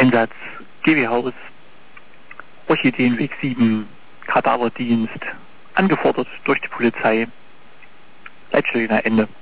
Einsatz GW-Haus, Orchideenweg 7, Kadaverdienst, angefordert durch die Polizei. Leitstelle Ende.